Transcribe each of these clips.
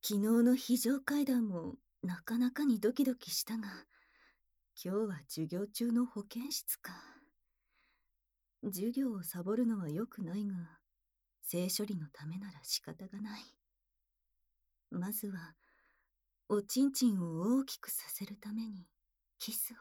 昨日の非常階段もなかなかにドキドキしたが、今日は授業中の保健室か。授業をサボるのは良くないが、性処理のためなら仕方がない。まずは、おちんちんを大きくさせるために、キスを。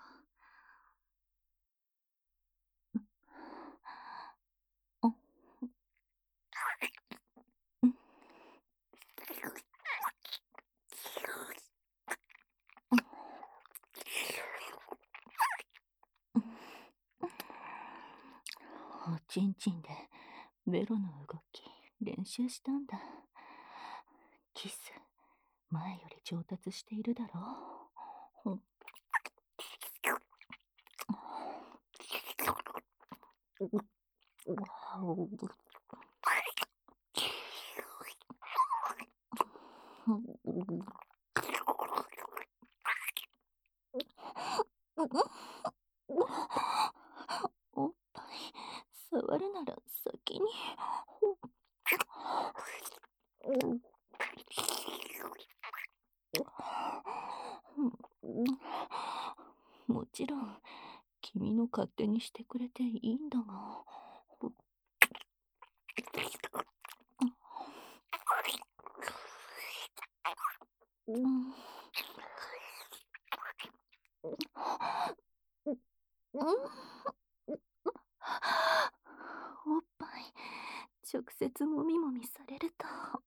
おちんちんでベロの動き練習したんだ。キス、前より上達しているだろう。おっぱい触るなら先に。もちろん君の勝手にしてくれていいんだが。おっぱい直接もみもみされると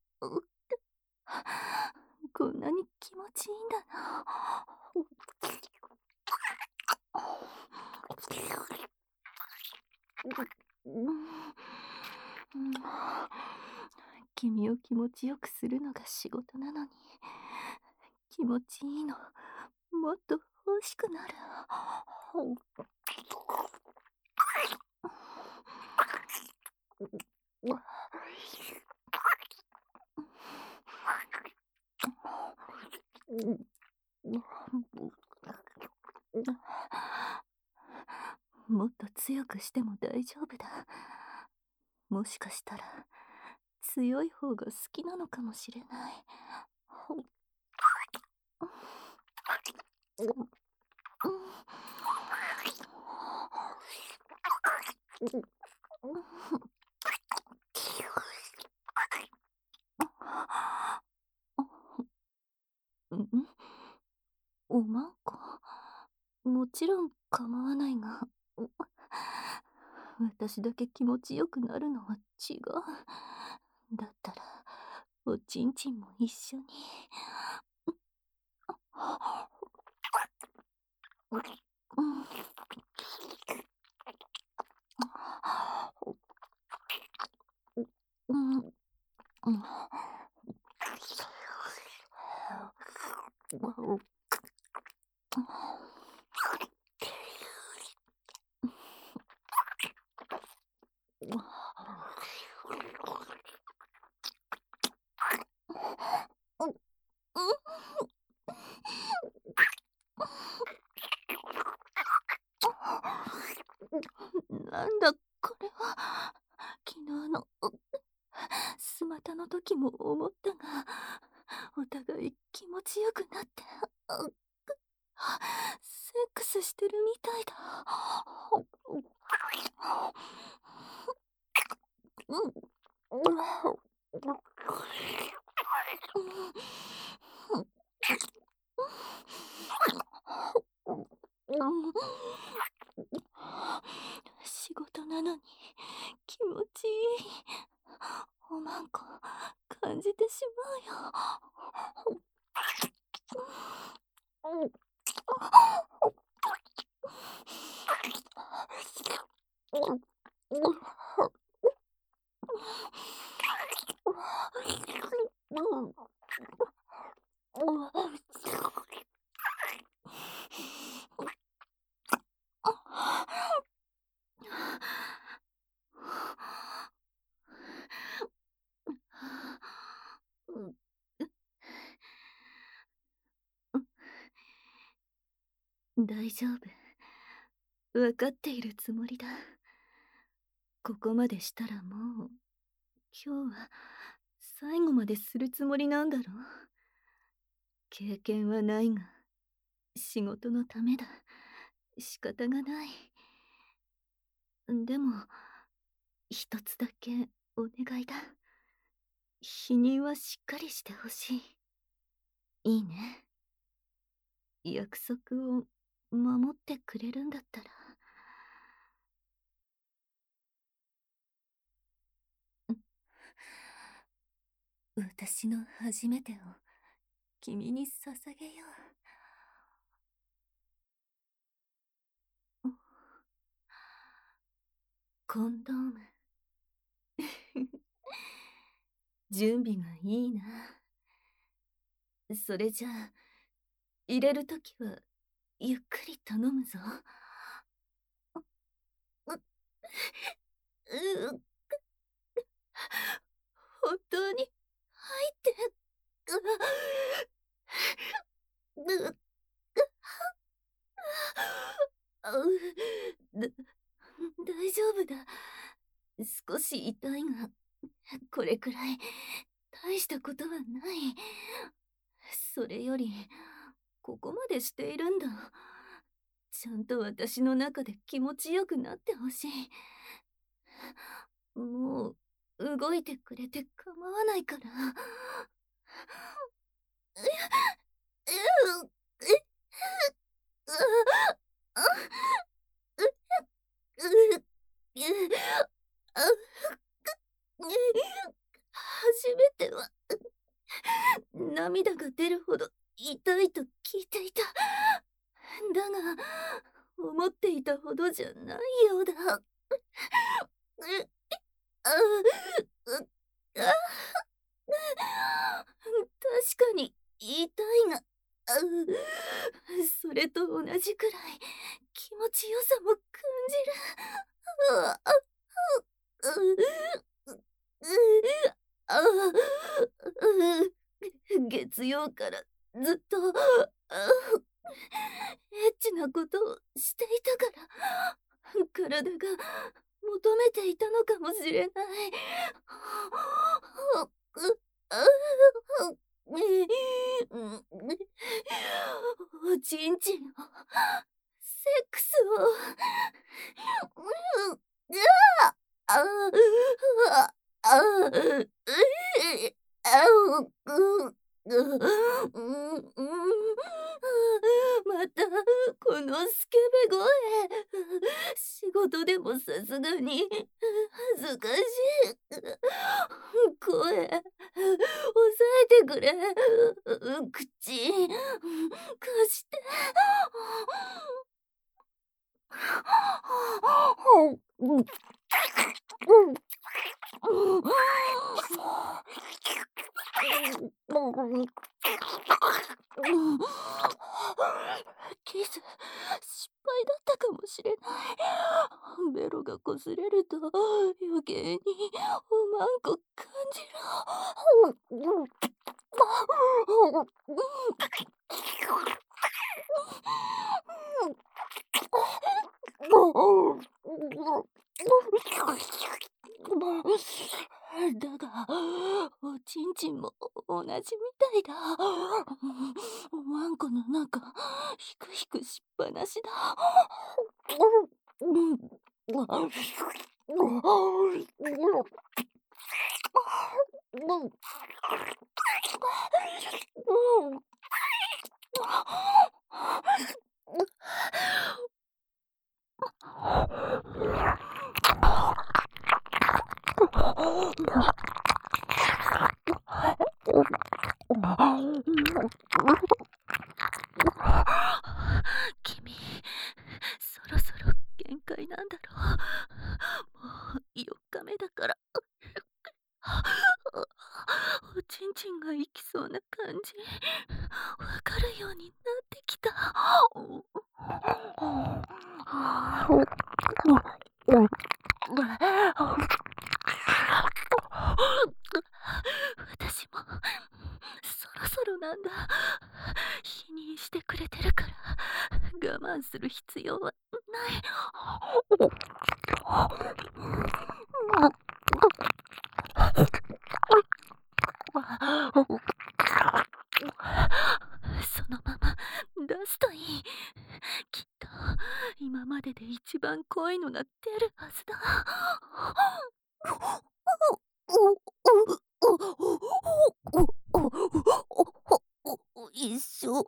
こんなに気持ちいいんだな。君を気持ちよくするのが仕事なのに、気持ちいいのもっと欲しくなる。もっと強くしても大丈夫だ。もしかしたら強い方が好きなのかもしれない。おまんこ、もちろん構わないが、私だけ気持ちよくなるのは違う。だったらおちんちんも一緒に。なんだこれは。昨日のスマタの時も思ったが、お互い気持ちよくなってセックスしてるみたいだ。仕事なのに気持ちいい。おまんこ感じてしまうよ。大丈夫。わかっているつもりだ。ここまでしたらもう、今日は最後までするつもりなんだろう。 経験はないが、仕事のためだ。仕方がない。でも、一つだけお願いだ。否認はしっかりしてほしい。いいね。約束を守ってくれるんだったら。私の初めてを君に捧げよう。コンドーム。準備がいいな。それじゃあ、入れるときはゆっくり頼むぞ。本当に入って、大丈夫だ。少し痛いが、これくらい大したことはない。それより、ここまでしているんだ。ちゃんと私の中で気持ちよくなってほしい。もう動いてくれて構わないから。初めては涙が出るほど痛いと聞いていた。だが、思っていたほどじゃないようだ。確かに痛いが、それと同じくらい気持ちよさも感じる。月曜からずっとエッチなことをしていたから、体が求めていたのかもしれない。おちんちんを、セックスを。またこのスケベ声。仕事でもさすがに恥ずかしい。声抑えてくれ。口貸して。キス失敗だったかもしれない。ベロが擦れると余計におまんこ感じる。だが、おちんちんも同じみたいだ。おまんこの中、ひくひくしっぱなしだ。君、そろそろ限界なんだろう。もう4日目だから。おちんちんがいきそうな感じ、わかるようになってきた。私もそろそろなんだ。否認してくれてるから我慢する必要はない。 ごいのが出るはずだ。一緒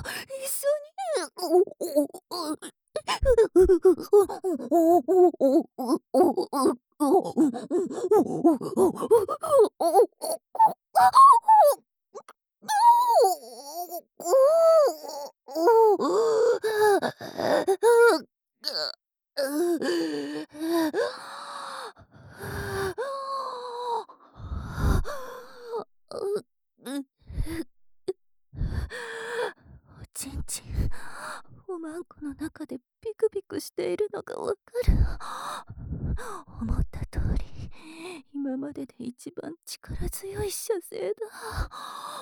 おちんちん、おまんこの中でピクピクしているのがわかる。思った通り、今までで一番力強い射精だ。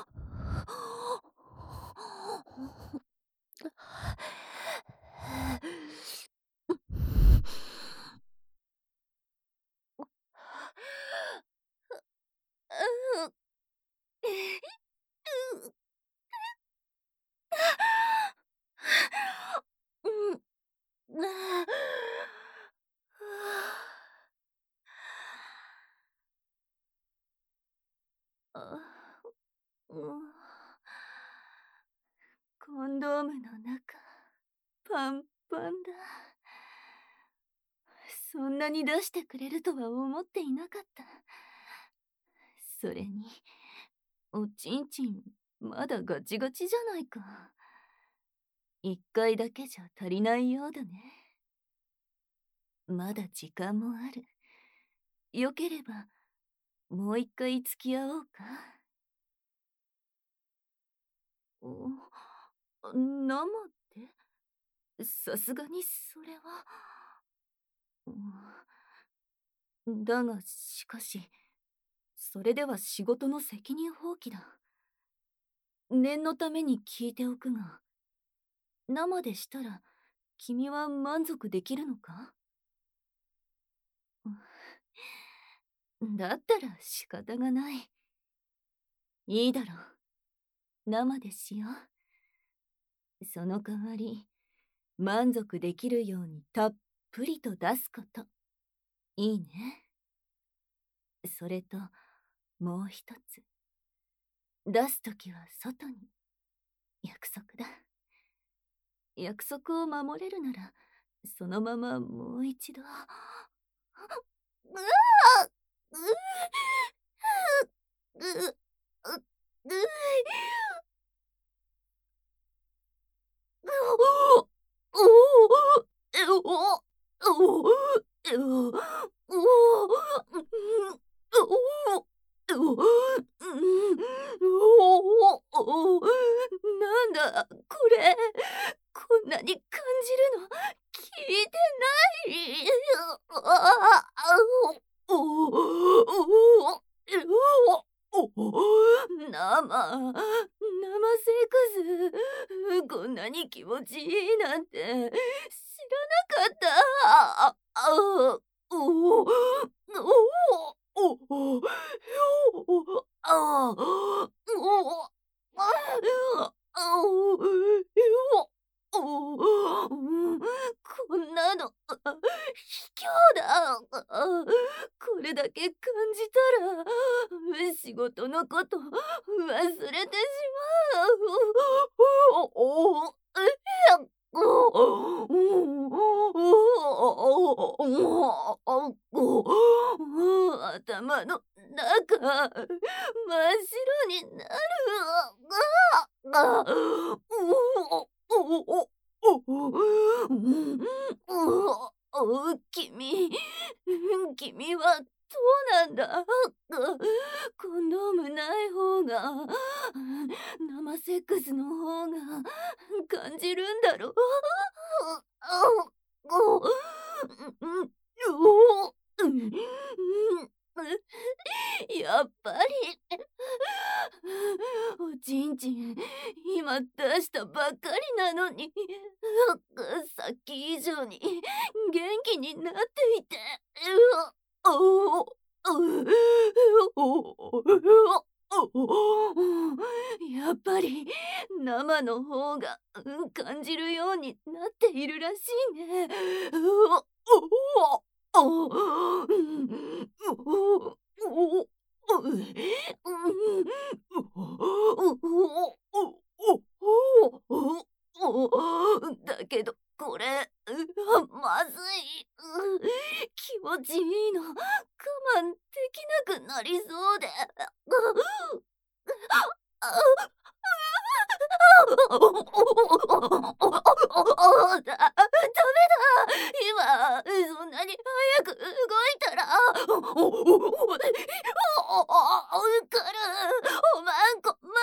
コンドームの中、パンパンだ。そんなに出してくれるとは思っていなかった。それに、おちんちん、まだガチガチじゃないか。一回だけじゃ足りないようだね。まだ時間もある。よければ、もう一回付き合おうか。生ってさすがにそれは。だがしかし、それでは仕事の責任放棄だ。念のために聞いておくが、生でしたら君は満足できるのか？だったら仕方がない。いいだろう。生でしよう。その代わり、満足できるようにたっぷりと出すこと。いいね。それと、もう一つ。出すときは外に。約束だ。約束を守れるなら、そのままもう一度。なんだこれ、こんなに感じるの聞いてない。生セックス、こんなに気持ちいいなんて知らなかった。こんなの卑怯だ。これだけ感じたら仕事のこと忘れてしまう。頭の中真っ白になる。君はどうなんだ。コンドームない方が、生セックスの方が感じるんだろう。やっぱりおちんちん今出したばっかりなのに、さっき以上に元気になっていて、やっぱり生の方が感じるようになっているらしいね。 だけどこれ、まずい。気持ちいいの。我慢できなくなりそうで。ダメだ。今そんなに早く動いたら来る。おまんこま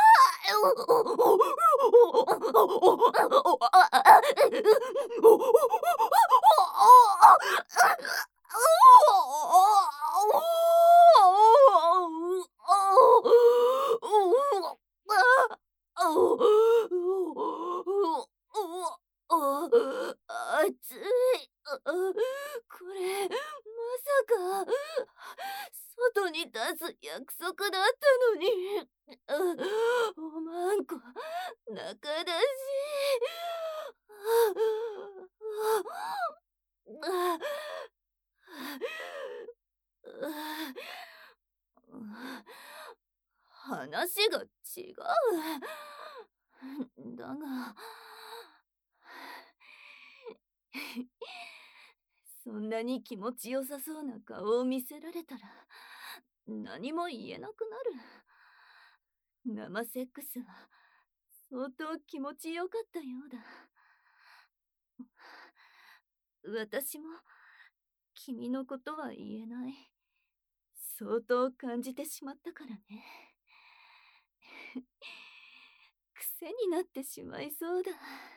た熱い。これまさか外に出す約束だったのに。おまんこ仲だし。話が違う。だがそんなに気持ちよさそうな顔を見せられたら何も言えなくなる。生セックスは相当気持ちよかったようだ。私も君のことは言えない。相当感じてしまったからね。癖になってしまいそうだ。